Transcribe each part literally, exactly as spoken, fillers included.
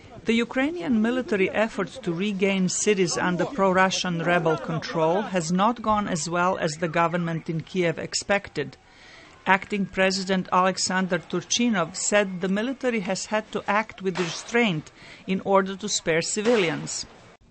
The Ukrainian military effort to regain cities under pro-Russian rebel control has not gone as well as the government in Kiev expected. Acting President Alexander Turchinov said the military has had to act with restraint in order to spare civilians.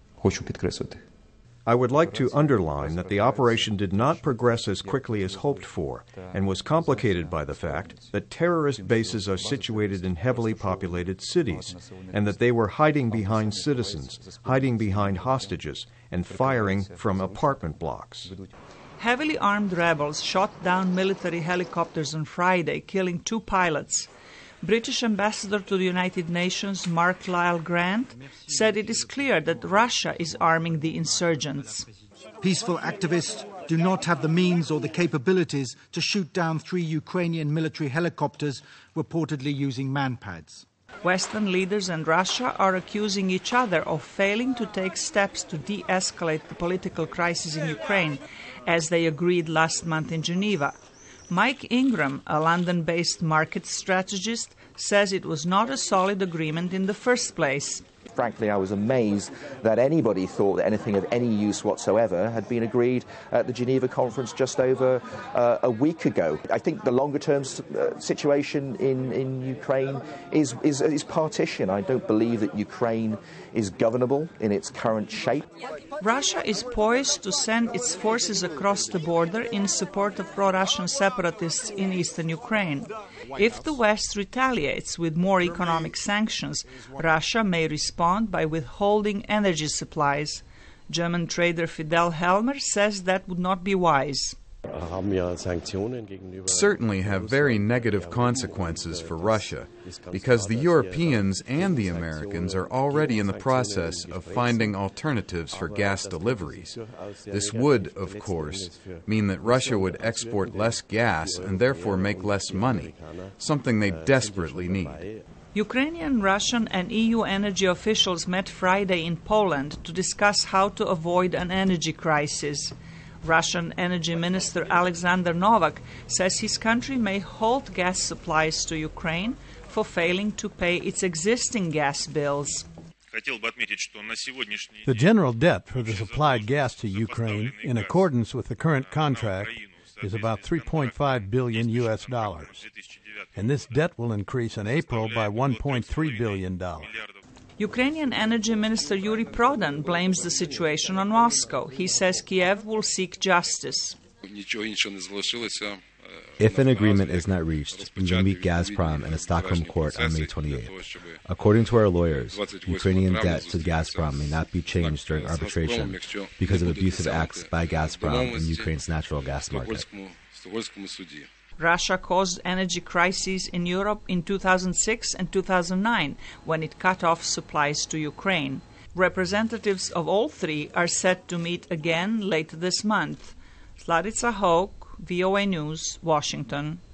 I would like to underline that the operation did not progress as quickly as hoped for and was complicated by the fact that terrorist bases are situated in heavily populated cities and that they were hiding behind citizens, hiding behind hostages, and firing from apartment blocks. Heavily armed rebels shot down military helicopters on Friday, killing two pilots. British Ambassador to the United Nations Mark Lyle Grant said it is clear that Russia is arming the insurgents. Peaceful activists do not have the means or the capabilities to shoot down three Ukrainian military helicopters reportedly using manpads. Western leaders and Russia are accusing each other of failing to take steps to de-escalate the political crisis in Ukraine, as they agreed last month in Geneva. Mike Ingram, a London-based market strategist, says it was not a solid agreement in the first place. Frankly, I was amazed that anybody thought that anything of any use whatsoever had been agreed at the Geneva conference just over uh, a week ago. I think the longer-term uh, situation in, in Ukraine is, is, is partition. I don't believe that Ukraine is governable in its current shape. Russia is poised to send its forces across the border in support of pro-Russian separatists in eastern Ukraine. If the West retaliates with more economic sanctions, Russia may respond by withholding energy supplies. German trader Fidel Helmer says that would not be wise. Certainly have very negative consequences for Russia, because the Europeans and the Americans are already in the process of finding alternatives for gas deliveries. This would, of course, mean that Russia would export less gas and therefore make less money, something they desperately need. Ukrainian, Russian and E U energy officials met Friday in Poland to discuss how to avoid an energy crisis. Russian Energy Minister Alexander Novak says his country may halt gas supplies to Ukraine for failing to pay its existing gas bills. The general debt for the supplied gas to Ukraine, in accordance with the current contract, is about three point five billion U S dollars, and this debt will increase in April by one point three billion dollars. Ukrainian Energy Minister Yuri Prodan blames the situation on Moscow. He says Kiev will seek justice. If an agreement is not reached, we will meet Gazprom in a Stockholm court on May twenty-eighth. According to our lawyers, Ukrainian debt to Gazprom may not be changed during arbitration because of abusive acts by Gazprom in Ukraine's natural gas market. Russia caused energy crises in Europe in two thousand six and two thousand nine when it cut off supplies to Ukraine. Representatives of all three are set to meet again later this month. Sladica Hoke, V O A News, Washington.